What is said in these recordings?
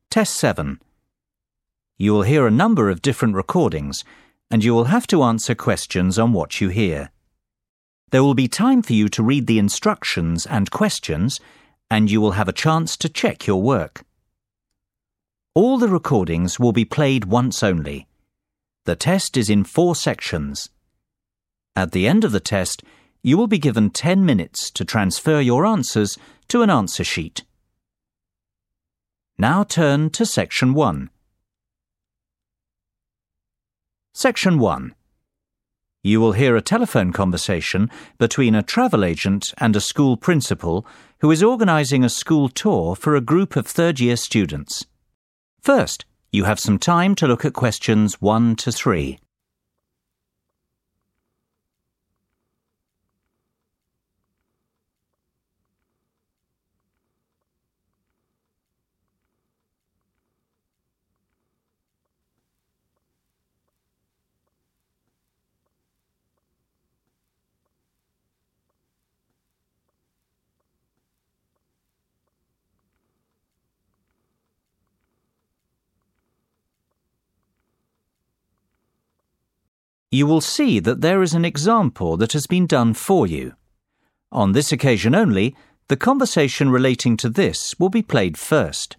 Test 7. You will hear a number of different recordings, and you will have to answer questions on what you hear. There will be time for you to read the instructions and questions, and you will have a chance to check your work. All the recordings will be played once only. The test is in 4 sections. At the end of the test, you will be given 10 minutes to transfer your answers to an answer sheet. Now turn to Section 1. Section 1. You will hear a telephone conversation between a travel agent and a school principal who is organising a school tour for a group of third-year students. First, you have some time to look at questions 1 to 3. You will see that there is an example that has been done for you. On this occasion only, the conversation relating to this will be played first.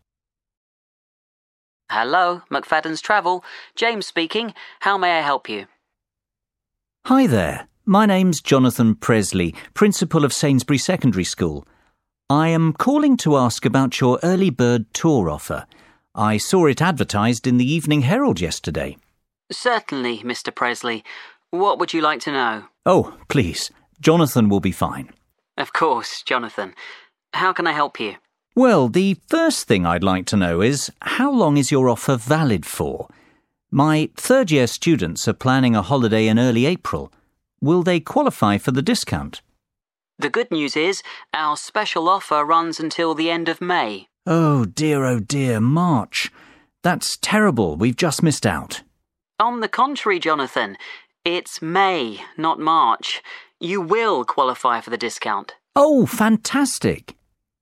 Hello, McFadden's Travel. James speaking. How may I help you? Hi there. My name's Jonathan Presley, Principal of Sainsbury Secondary School. I am calling to ask about your early bird tour offer. I saw it advertised in the Evening Herald yesterday. Certainly, Mr. Presley. What would you like to know? Oh, please. Jonathan will be fine. Of course, Jonathan. How can I help you? Well, the first thing I'd like to know is, how long is your offer valid for? My third-year students are planning a holiday in early April. Will they qualify for the discount? The good news is, our special offer runs until the end of May. Oh dear, March. That's terrible. We've just missed out. On the contrary, Jonathan, it's May, not March. You will qualify for the discount. Oh, fantastic!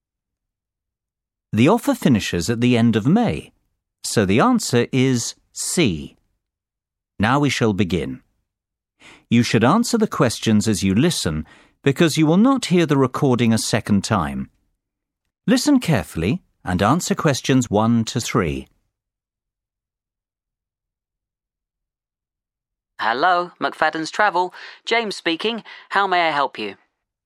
The offer finishes at the end of May, so the answer is C. Now we shall begin. You should answer the questions as you listen, because you will not hear the recording a second time. Listen carefully and answer questions 1 to 3. Hello, McFadden's Travel. James speaking. How may I help you?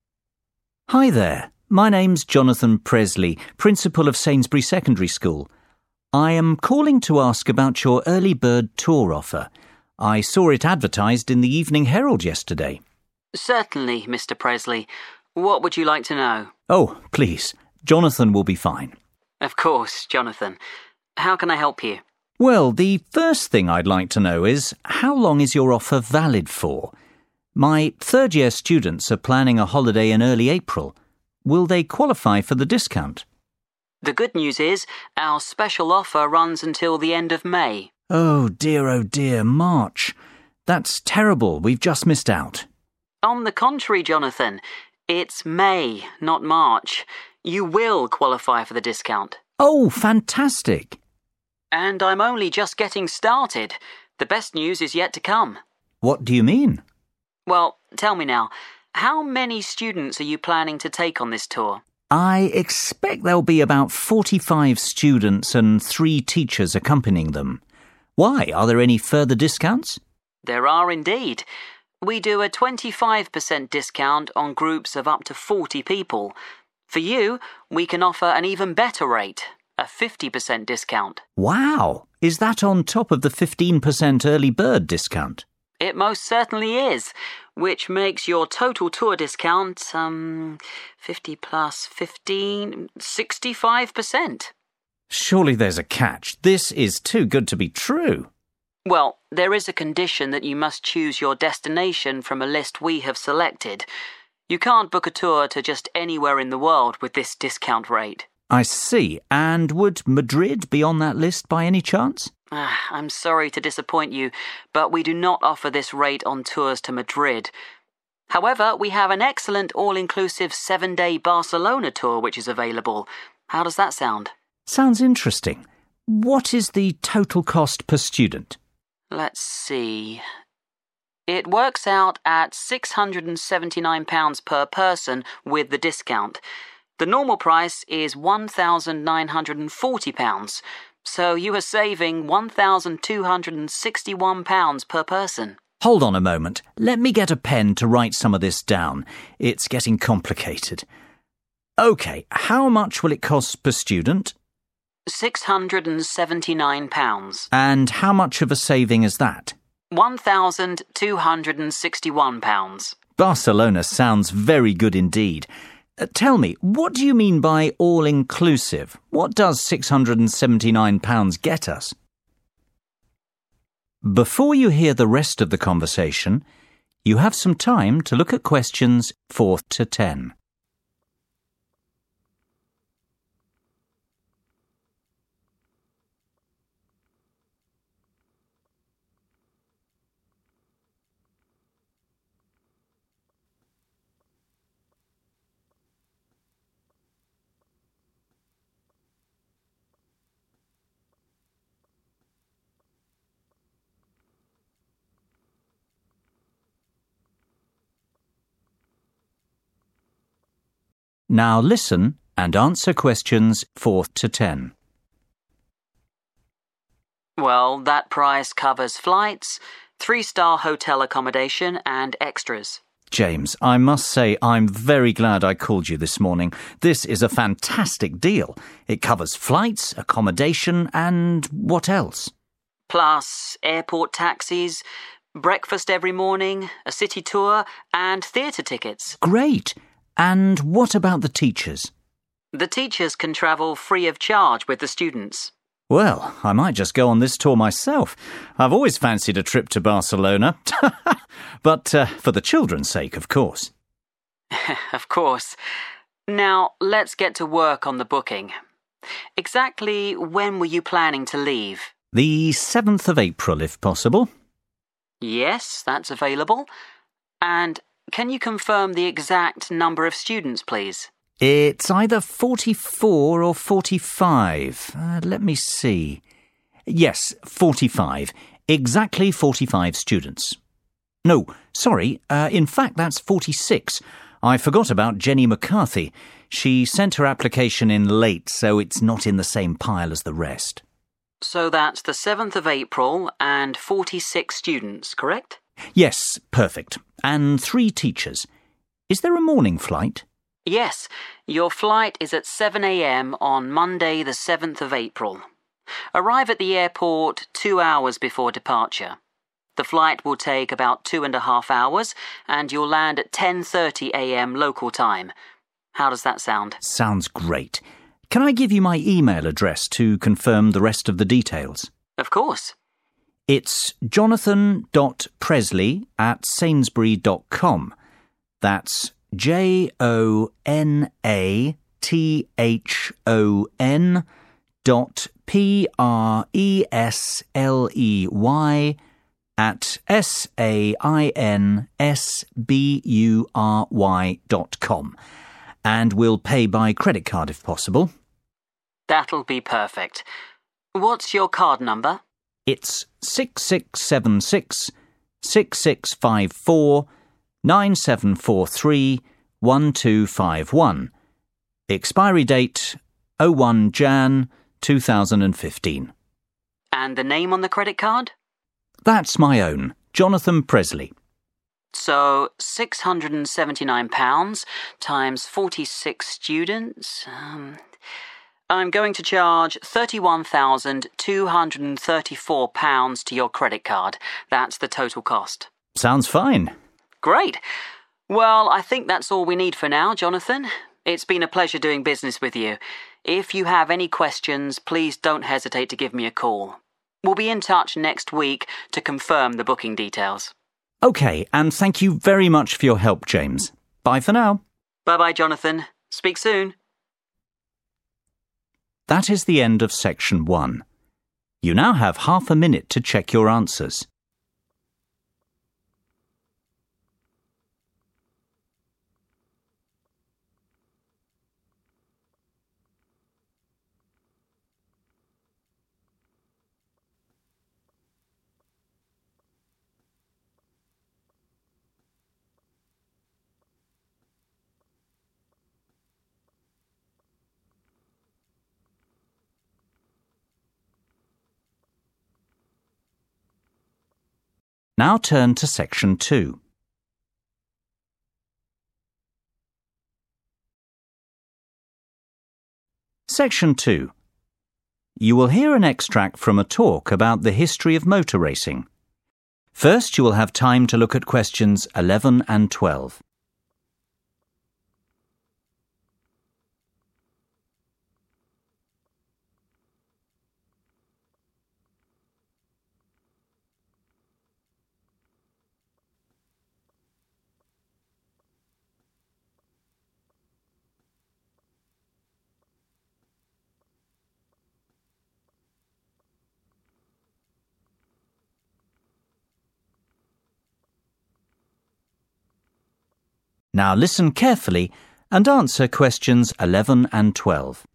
Hi there. My name's Jonathan Presley, Principal of Sainsbury Secondary School. I am calling to ask about your early bird tour offer. I saw it advertised in the Evening Herald yesterday. Certainly, Mr. Presley. What would you like to know? Oh, please. Jonathan will be fine. Of course, Jonathan. How can I help you? Well, the first thing I'd like to know is, how long is your offer valid for? My third-year students are planning a holiday in early April. Will they qualify for the discount? The good news is, our special offer runs until the end of May. Oh dear, March. That's terrible. We've just missed out. On the contrary, Jonathan, it's May, not March. You will qualify for the discount. Oh, fantastic! And I'm only just getting started. The best news is yet to come. What do you mean? Well, tell me now, how many students are you planning to take on this tour? I expect there'll be about 45 students and 3 teachers accompanying them. Why? Are there any further discounts? There are indeed. We do a 25% discount on groups of up to 40 people. For you, we can offer an even better rate, a 50% discount. Wow! Is that on top of the 15% early bird discount? It most certainly is, which makes your total tour discount, 50 plus 15, 65%. Surely there's a catch. This is too good to be true. Well, there is a condition that you must choose your destination from a list we have selected. You can't book a tour to just anywhere in the world with this discount rate. I see. And would Madrid be on that list by any chance? I'm sorry to disappoint you, but we do not offer this rate on tours to Madrid. However, we have an excellent all-inclusive 7-day Barcelona tour which is available. How does that sound? Sounds interesting. What is the total cost per student? Let's see. It works out at £679 per person with the discount. The normal price is £1,940, so you are saving £1,261 per person. Hold on a moment. Let me get a pen to write some of this down. It's getting complicated. OK, how much will it cost per student? £679. And how much of a saving is that? £1,261. Barcelona sounds very good indeed. Tell me, what do you mean by all-inclusive? What does £679 get us? Before you hear the rest of the conversation, you have some time to look at questions 4 to 10. Now listen and answer questions 4 to 10. Well, that price covers flights, 3-star hotel accommodation and extras. James, I must say I'm very glad I called you this morning. This is a fantastic deal. It covers flights, accommodation and what else? Plus airport taxis, breakfast every morning, a city tour and theatre tickets. Great! And what about the teachers? The teachers can travel free of charge with the students. Well, I might just go on this tour myself. I've always fancied a trip to Barcelona. But for the children's sake, of course. Of course. Now, let's get to work on the booking. Exactly when were you planning to leave? The 7th of April, if possible. Yes, that's available. And can you confirm the exact number of students, please? It's either 44 or 45. Let me see. Yes, 45. Exactly 45 students. No, sorry. In fact, that's 46. I forgot about Jenny McCarthy. She sent her application in late, so it's not in the same pile as the rest. So that's the 7th of April and 46 students, correct? Yes, perfect. And 3 teachers. Is there a morning flight? Yes, your flight is at 7 a.m. on Monday the 7th of April. Arrive at the airport 2 hours before departure. The flight will take about 2.5 hours and you'll land at 10:30 a.m. local time. How does that sound? Sounds great. Can I give you my email address to confirm the rest of the details? Of course. It's jonathan.presley@sainsbury.com. That's JONATHAN.PRESLEY@SAINSBURY.com. And we'll pay by credit card if possible. That'll be perfect. What's your card number? It's 6676 6654 9743 1251. Expiry date 01 Jan 2015. And the name on the credit card? That's my own, Jonathan Presley. So £679 times 46 students. I'm going to charge £31,234 to your credit card. That's the total cost. Sounds fine. Great. Well, I think that's all we need for now, Jonathan. It's been a pleasure doing business with you. If you have any questions, please don't hesitate to give me a call. We'll be in touch next week to confirm the booking details. OK, and thank you very much for your help, James. Bye for now. Bye-bye, Jonathan. Speak soon. That is the end of section 1. You now have half a minute to check your answers. Now turn to Section 2. Section 2. You will hear an extract from a talk about the history of motor racing. First, you will have time to look at questions 11 and 12. Now listen carefully and answer questions 11 and 12.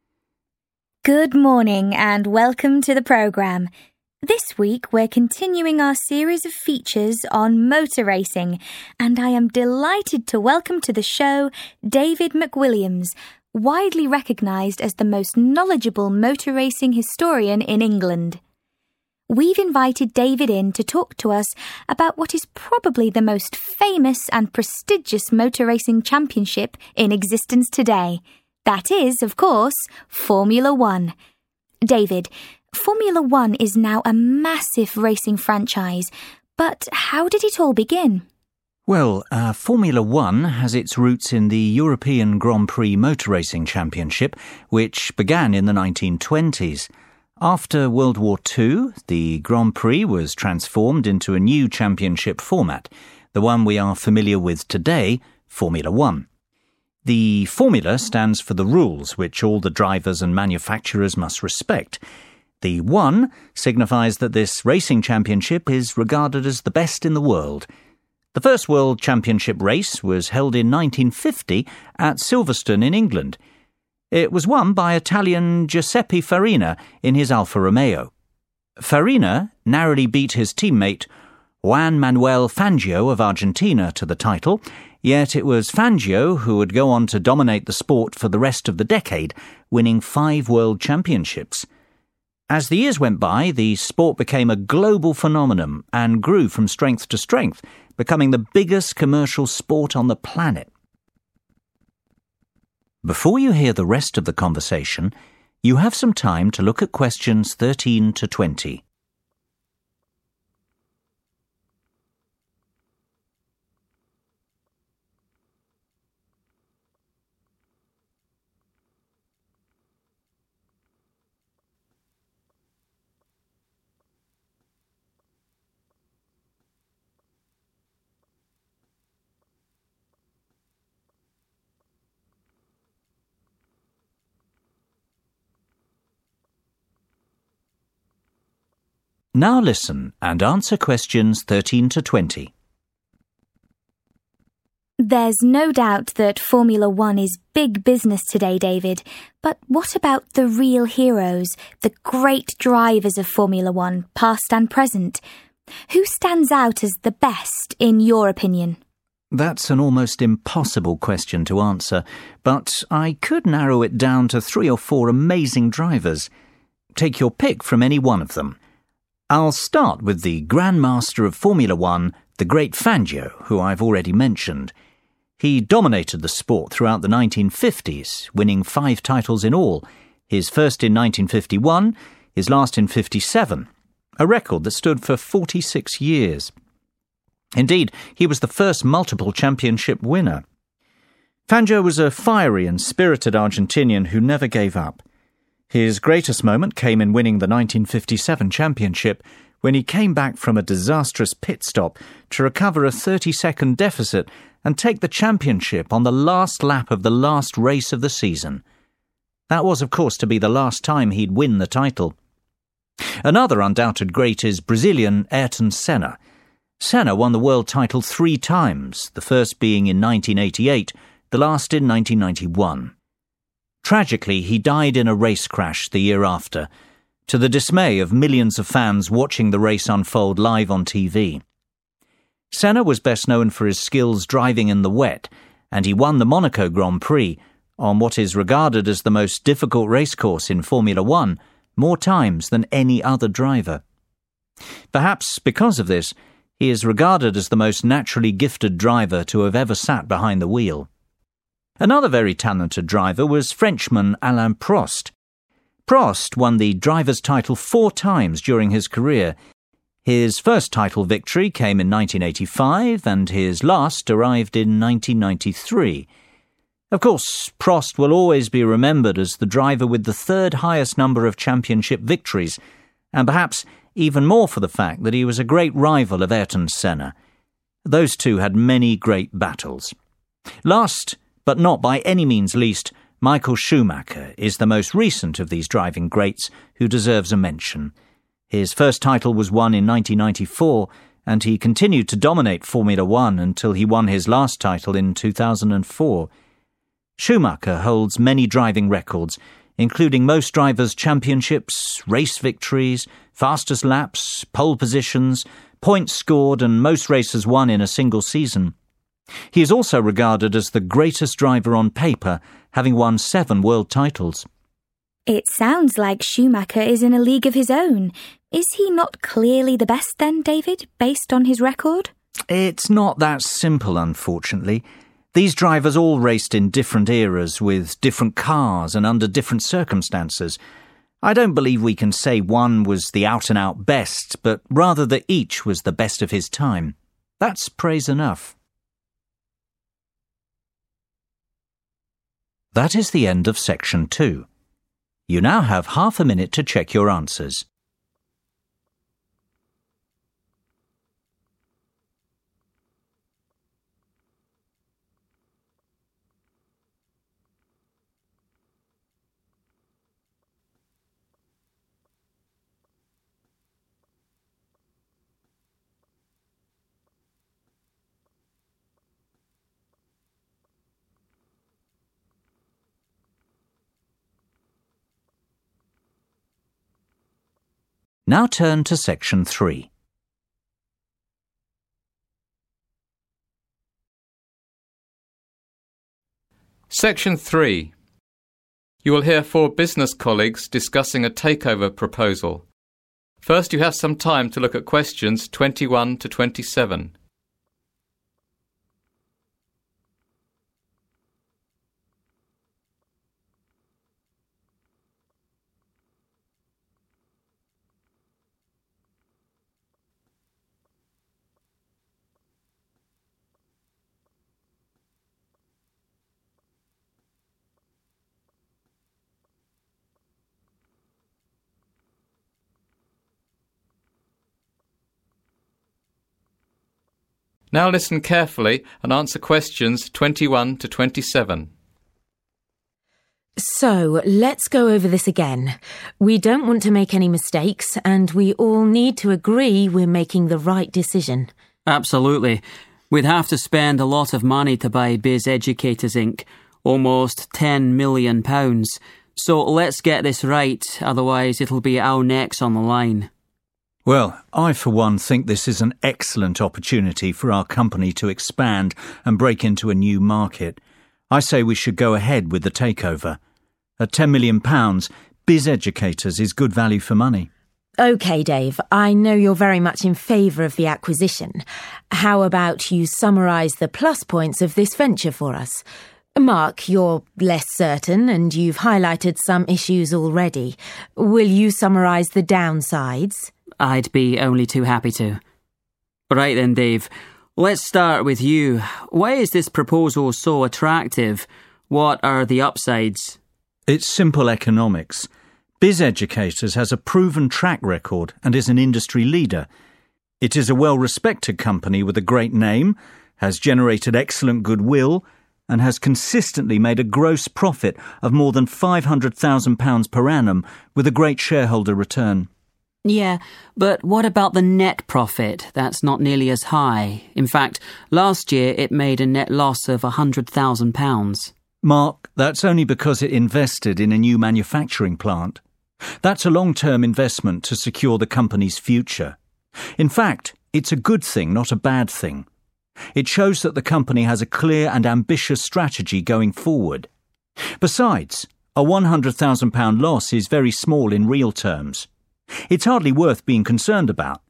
Good morning and welcome to the programme. This week we're continuing our series of features on motor racing, and I am delighted to welcome to the show David McWilliams, widely recognised as the most knowledgeable motor racing historian in England. We've invited David in to talk to us about what is probably the most famous and prestigious motor racing championship in existence today. That is, of course, Formula One. David, Formula One is now a massive racing franchise, but how did it all begin? Well, Formula One has its roots in the European Grand Prix Motor Racing Championship, which began in the 1920s. After World War II, the Grand Prix was transformed into a new championship format, the one we are familiar with today, Formula One. The formula stands for the rules which all the drivers and manufacturers must respect. The one signifies that this racing championship is regarded as the best in the world. The first World Championship race was held in 1950 at Silverstone in England. It was won by Italian Giuseppe Farina in his Alfa Romeo. Farina narrowly beat his teammate Juan Manuel Fangio of Argentina to the title, yet it was Fangio who would go on to dominate the sport for the rest of the decade, winning 5 world championships. As the years went by, the sport became a global phenomenon and grew from strength to strength, becoming the biggest commercial sport on the planet. Before you hear the rest of the conversation, you have some time to look at questions 13 to 20. Now listen and answer questions 13 to 20. There's no doubt that Formula One is big business today, David. But what about the real heroes, the great drivers of Formula One, past and present? Who stands out as the best, in your opinion? That's an almost impossible question to answer, but I could narrow it down to 3 or 4 amazing drivers. Take your pick from any one of them. I'll start with the Grand Master of Formula One, the great Fangio, who I've already mentioned. He dominated the sport throughout the 1950s, winning 5 titles in all, his first in 1951, his last in 57, a record that stood for 46 years. Indeed, he was the first multiple championship winner. Fangio was a fiery and spirited Argentinian who never gave up. His greatest moment came in winning the 1957 championship, when he came back from a disastrous pit stop to recover a 30-second deficit and take the championship on the last lap of the last race of the season. That was, of course, to be the last time he'd win the title. Another undoubted great is Brazilian Ayrton Senna. Senna won the world title 3 times, the first being in 1988, the last in 1991. Tragically, he died in a race crash the year after, to the dismay of millions of fans watching the race unfold live on TV. Senna was best known for his skills driving in the wet, and he won the Monaco Grand Prix, on what is regarded as the most difficult racecourse in Formula One, more times than any other driver. Perhaps because of this, He is regarded as the most naturally gifted driver to have ever sat behind the wheel. Another very talented driver was Frenchman Alain Prost. Prost won the driver's title 4 times during his career. His first title victory came in 1985 and his last arrived in 1993. Of course, Prost will always be remembered as the driver with the 3rd highest number of championship victories, and perhaps even more for the fact that he was a great rival of Ayrton Senna. Those two had many great battles. Last, but not by any means least, Michael Schumacher is the most recent of these driving greats who deserves a mention. His first title was won in 1994, and he continued to dominate Formula One until he won his last title in 2004. Schumacher holds many driving records, including most drivers' championships, race victories, fastest laps, pole positions, points scored, and most races won in a single season. He is also regarded as the greatest driver on paper, having won 7 world titles. It sounds like Schumacher is in a league of his own. Is he not clearly the best then, David, based on his record? It's not that simple, unfortunately. These drivers all raced in different eras with different cars and under different circumstances. I don't believe we can say one was the out-and-out best, but rather that each was the best of his time. That's praise enough. That is the end of section 2. You now have half a minute to check your answers. Now turn to section 3. Section 3. You will hear 4 business colleagues discussing a takeover proposal. First, you have some time to look at questions 21 to 27. Now listen carefully and answer questions 21 to 27. So, let's go over this again. We don't want to make any mistakes, and we all need to agree we're making the right decision. Absolutely. We'd have to spend a lot of money to buy Biz Educators Inc., almost £10 million. So let's get this right, otherwise it'll be our necks on the line. Well, I for one think this is an excellent opportunity for our company to expand and break into a new market. I say we should go ahead with the takeover. At £10 million, Biz Educators is good value for money. OK, Dave, I know you're very much in favour of the acquisition. How about you summarise the plus points of this venture for us? Mark, you're less certain and you've highlighted some issues already. Will you summarise the downsides? I'd be only too happy to. Right then, Dave, let's start with you. Why is this proposal so attractive? What are the upsides? It's simple economics. Biz Educators has a proven track record and is an industry leader. It is a well-respected company with a great name, has generated excellent goodwill, and has consistently made a gross profit of more than £500,000 per annum with a great shareholder return. Yeah, but what about the net profit? That's not nearly as high. In fact, last year it made a net loss of £100,000. Mark, that's only because it invested in a new manufacturing plant. That's a long-term investment to secure the company's future. In fact, it's a good thing, not a bad thing. It shows that the company has a clear and ambitious strategy going forward. Besides, a £100,000 loss is very small in real terms. It's hardly worth being concerned about.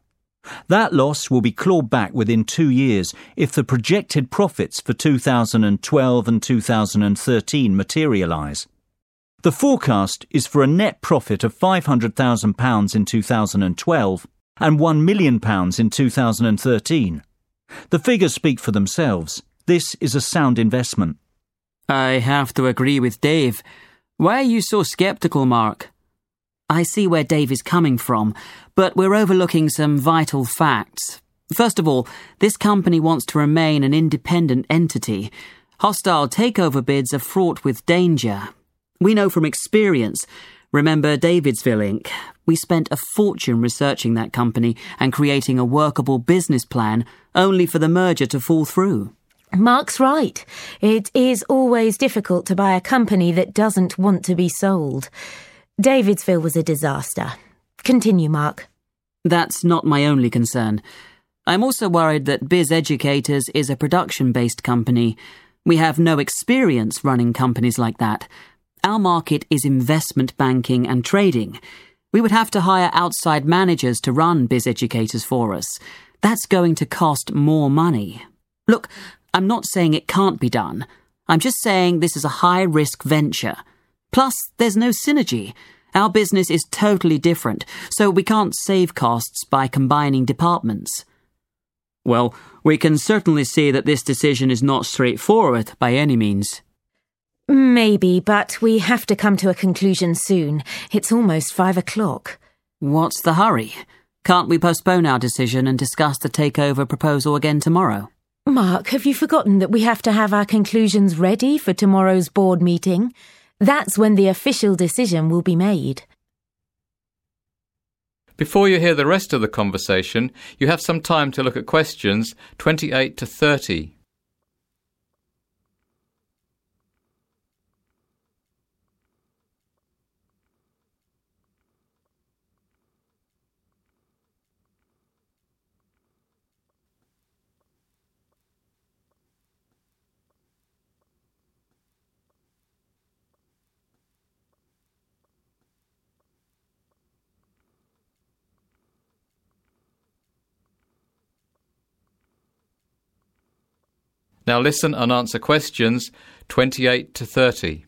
That loss will be clawed back within 2 years if the projected profits for 2012 and 2013 materialise. The forecast is for a net profit of £500,000 in 2012 and £1 million in 2013. The figures speak for themselves. This is a sound investment. I have to agree with Dave. Why are you so sceptical, Mark? I see where Dave is coming from, but we're overlooking some vital facts. First of all, this company wants to remain an independent entity. Hostile takeover bids are fraught with danger. We know from experience. Remember Davidsville Inc.? We spent a fortune researching that company and creating a workable business plan, only for the merger to fall through. Mark's right. It is always difficult to buy a company that doesn't want to be sold. Davidsville was a disaster. Continue, Mark. That's not my only concern. I'm also worried that Biz Educators is a production-based company. We have no experience running companies like that. Our market is investment banking and trading. We would have to hire outside managers to run Biz Educators for us. That's going to cost more money. Look, I'm not saying it can't be done. I'm just saying this is a high-risk venture. Plus, there's no synergy. Our business is totally different, so we can't save costs by combining departments. Well, we can certainly see that this decision is not straightforward by any means. Maybe, but we have to come to a conclusion soon. It's almost 5 o'clock. What's the hurry? Can't we postpone our decision and discuss the takeover proposal again tomorrow? Mark, have you forgotten that we have to have our conclusions ready for tomorrow's board meeting? That's when the official decision will be made. Before you hear the rest of the conversation, you have some time to look at questions 28 to 30. Now listen and answer questions 28 to 30.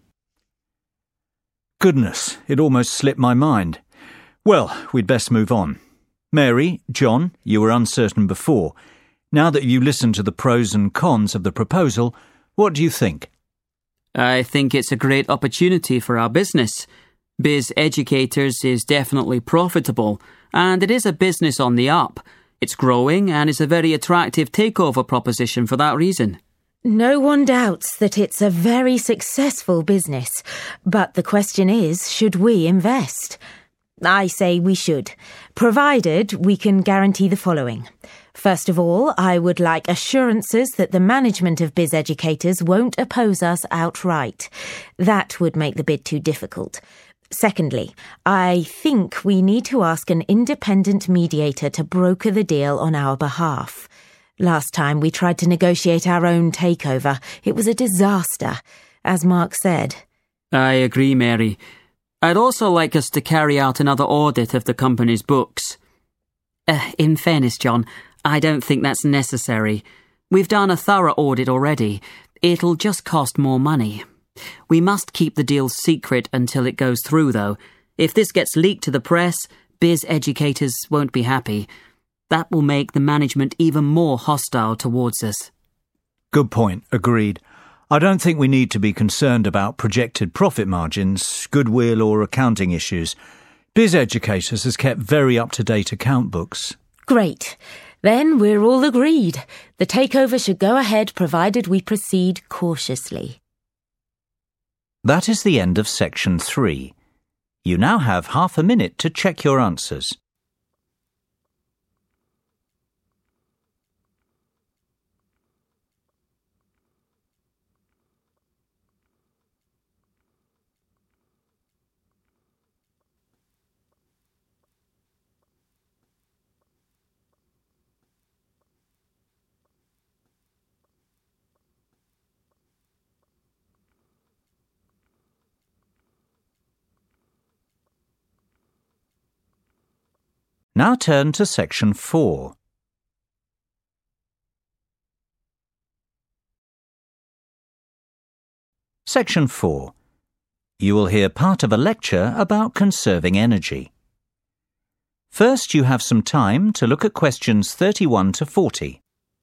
Goodness, it almost slipped my mind. Well, we'd best move on. Mary, John, you were uncertain before. Now that you listened to the pros and cons of the proposal, what do you think? I think it's a great opportunity for our business. Biz Educators is definitely profitable, and it is a business on the up. It's growing, and it's a very attractive takeover proposition for that reason. No one doubts that it's a very successful business, but the question is, should we invest? I say we should, provided we can guarantee the following. First of all, I would like assurances that the management of Biz Educators won't oppose us outright. That would make the bid too difficult. Secondly, I think we need to ask an independent mediator to broker the deal on our behalf. Last time we tried to negotiate our own takeover. It was a disaster, as Mark said. I agree, Mary. I'd also like us to carry out another audit of the company's books. In fairness, John, I don't think that's necessary. We've done a thorough audit already. It'll just cost more money. We must keep the deal secret until it goes through, though. If this gets leaked to the press, Biz Educators won't be happy. That will make the management even more hostile towards us. Good point, agreed. I don't think we need to be concerned about projected profit margins, goodwill or accounting issues. Biz Educators has kept very up-to-date account books. Great. Then we're all agreed. The takeover should go ahead provided we proceed cautiously. That is the end of section 3. You now have half a minute to check your answers. Now turn to Section 4. Section 4. You will hear part of a lecture about conserving energy. First, you have some time to look at questions 31 to 40.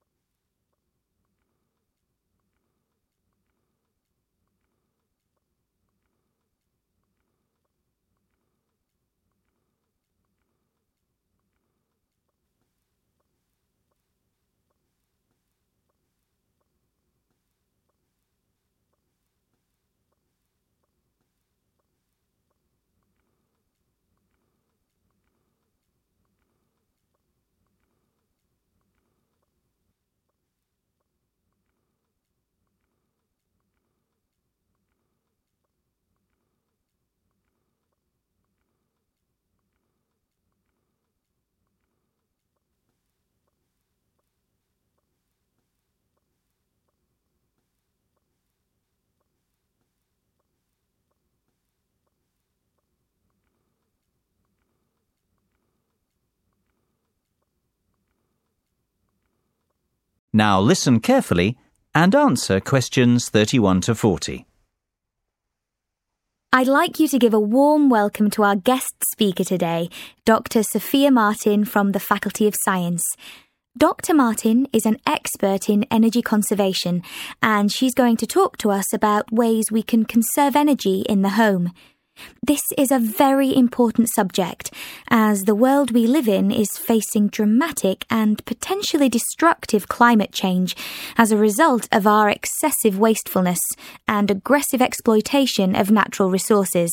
Now listen carefully and answer questions 31 to 40. I'd like you to give a warm welcome to our guest speaker today, Dr. Sophia Martin from the Faculty of Science. Dr. Martin is an expert in energy conservation, and she's going to talk to us about ways we can conserve energy in the home. This is a very important subject, as the world we live in is facing dramatic and potentially destructive climate change as a result of our excessive wastefulness and aggressive exploitation of natural resources.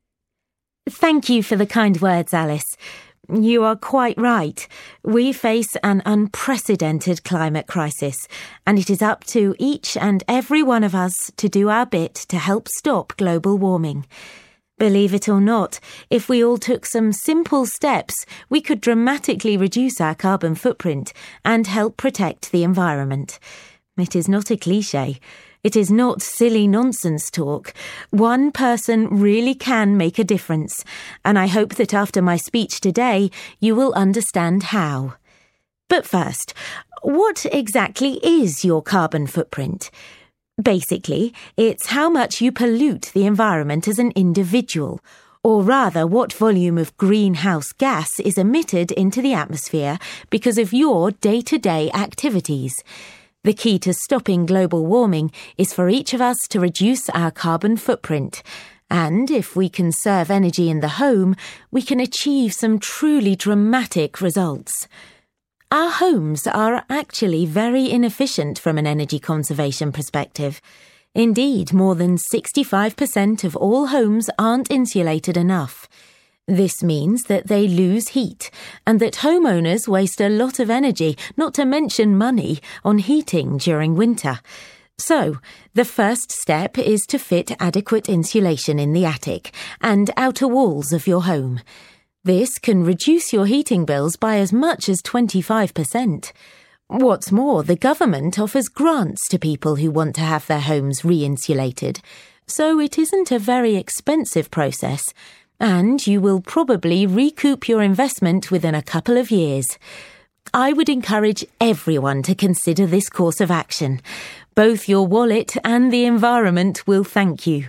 Thank you for the kind words, Alice. You are quite right. We face an unprecedented climate crisis, and it is up to each and every one of us to do our bit to help stop global warming. Believe it or not, if we all took some simple steps, we could dramatically reduce our carbon footprint and help protect the environment. It is not a cliché. It is not silly nonsense talk. One person really can make a difference, and I hope that after my speech today, you will understand how. But first, what exactly is your carbon footprint? Basically, it's how much you pollute the environment as an individual, or rather what volume of greenhouse gas is emitted into the atmosphere because of your day-to-day activities. The key to stopping global warming is for each of us to reduce our carbon footprint. And if we conserve energy in the home, we can achieve some truly dramatic results. Our homes are actually very inefficient from an energy conservation perspective. Indeed, more than 65% of all homes aren't insulated enough. This means that they lose heat and that homeowners waste a lot of energy, not to mention money, on heating during winter. So, the first step is to fit adequate insulation in the attic and outer walls of your home. This can reduce your heating bills by as much as 25%. What's more, the government offers grants to people who want to have their homes re-insulated, so it isn't a very expensive process, and you will probably recoup your investment within a couple of years. I would encourage everyone to consider this course of action. Both your wallet and the environment will thank you.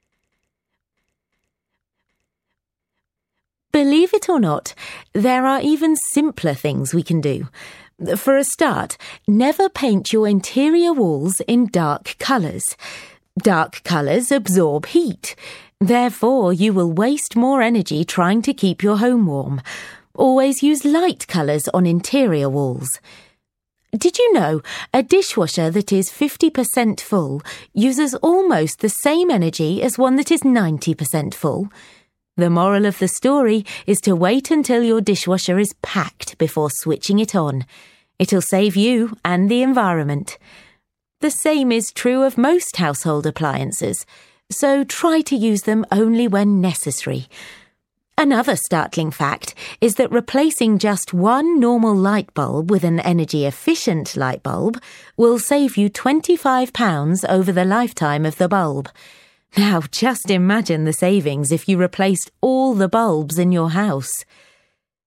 Believe it or not, there are even simpler things we can do. For a start, never paint your interior walls in dark colours. Dark colours absorb heat. Therefore, you will waste more energy trying to keep your home warm. Always use light colours on interior walls. Did you know a dishwasher that is 50% full uses almost the same energy as one that is 90% full? The moral of the story is to wait until your dishwasher is packed before switching it on. It'll save you and the environment. The same is true of most household appliances, so try to use them only when necessary. Another startling fact is that replacing just one normal light bulb with an energy-efficient light bulb will save you £25 over the lifetime of the bulb. Now, just imagine the savings if you replaced all the bulbs in your house.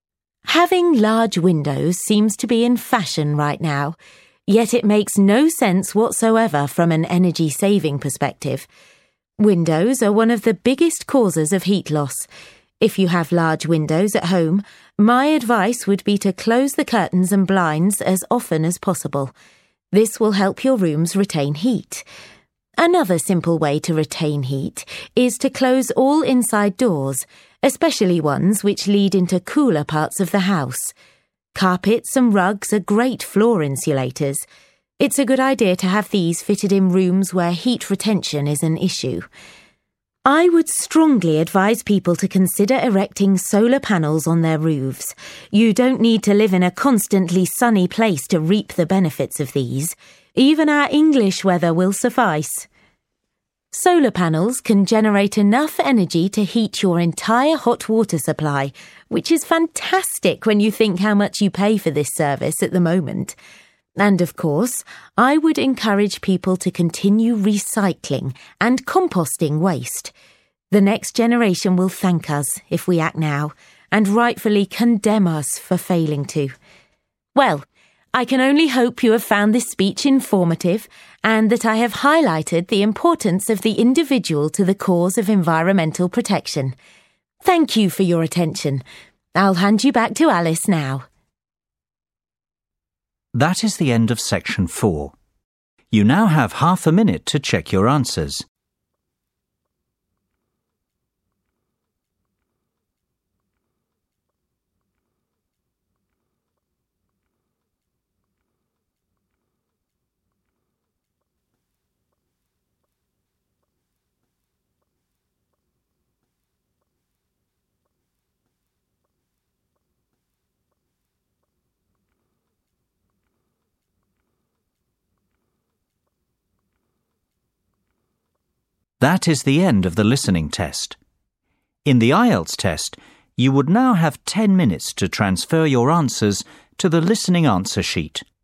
Having large windows seems to be in fashion right now, yet it makes no sense whatsoever from an energy-saving perspective. Windows are one of the biggest causes of heat loss. If you have large windows at home, my advice would be to close the curtains and blinds as often as possible. This will help your rooms retain heat. Another simple way to retain heat is to close all inside doors, especially ones which lead into cooler parts of the house. Carpets and rugs are great floor insulators. It's a good idea to have these fitted in rooms where heat retention is an issue. I would strongly advise people to consider erecting solar panels on their roofs. You don't need to live in a constantly sunny place to reap the benefits of these. Even our English weather will suffice. Solar panels can generate enough energy to heat your entire hot water supply, which is fantastic when you think how much you pay for this service at the moment. And of course, I would encourage people to continue recycling and composting waste. The next generation will thank us if we act now, and rightfully condemn us for failing to. Well, I can only hope you have found this speech informative and that I have highlighted the importance of the individual to the cause of environmental protection. Thank you for your attention. I'll hand you back to Alice now. That is the end of section 4. You now have half a minute to check your answers. That is the end of the listening test. In the IELTS test, you would now have 10 minutes to transfer your answers to the listening answer sheet.